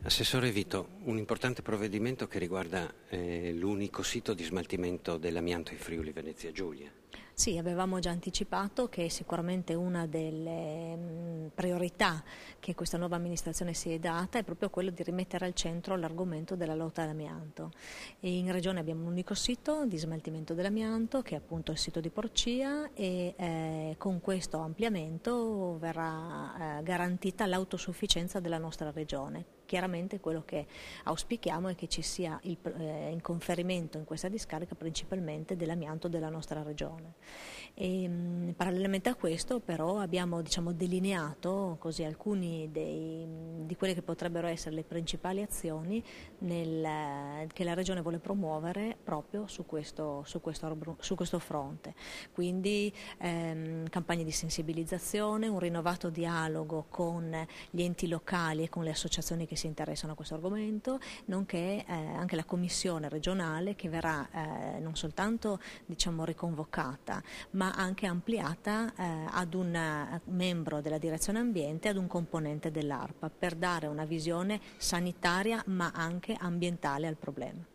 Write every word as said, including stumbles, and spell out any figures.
Assessore Vito, un importante provvedimento che riguarda eh, l'unico sito di smaltimento dell'amianto in Friuli Venezia Giulia. Sì, avevamo già anticipato che sicuramente una delle mh, priorità che questa nuova amministrazione si è data è proprio quello di rimettere al centro l'argomento della lotta all'amianto. E in Regione abbiamo un unico sito di smaltimento dell'amianto che è appunto il sito di Porcia e eh, con questo ampliamento verrà eh, garantita l'autosufficienza della nostra Regione. Chiaramente quello che auspichiamo è che ci sia il eh, in conferimento in questa discarica principalmente dell'amianto della nostra Regione. E, mh, parallelamente a questo però abbiamo diciamo, delineato così alcuni dei, di quelle che potrebbero essere le principali azioni nel, che la Regione vuole promuovere proprio su questo, su questo, su questo fronte. Quindi ehm, campagne di sensibilizzazione, un rinnovato dialogo con gli enti locali e con le associazioni che si interessano a questo argomento, nonché eh, anche la commissione regionale che verrà eh, non soltanto diciamo, riconvocata ma anche ampliata eh, ad un membro della direzione ambiente e ad un componente dell'ARPA per dare una visione sanitaria ma anche ambientale al problema.